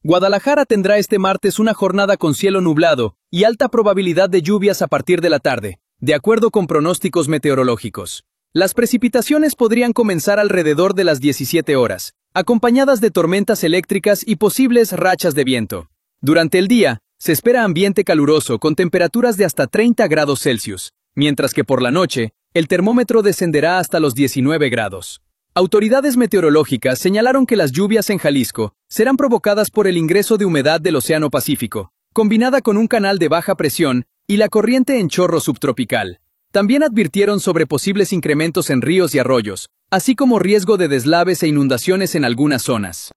Guadalajara tendrá este martes una jornada con cielo nublado y alta probabilidad de lluvias a partir de la tarde, de acuerdo con pronósticos meteorológicos. Las precipitaciones podrían comenzar alrededor de las 17 horas, acompañadas de tormentas eléctricas y posibles rachas de viento. Durante el día, se espera ambiente caluroso con temperaturas de hasta 30 grados Celsius, mientras que por la noche, el termómetro descenderá hasta los 19 grados. Autoridades meteorológicas señalaron que las lluvias en Jalisco serán provocadas por el ingreso de humedad del Océano Pacífico, combinada con un canal de baja presión y la corriente en chorro subtropical. También advirtieron sobre posibles incrementos en ríos y arroyos, así como riesgo de deslaves e inundaciones en algunas zonas.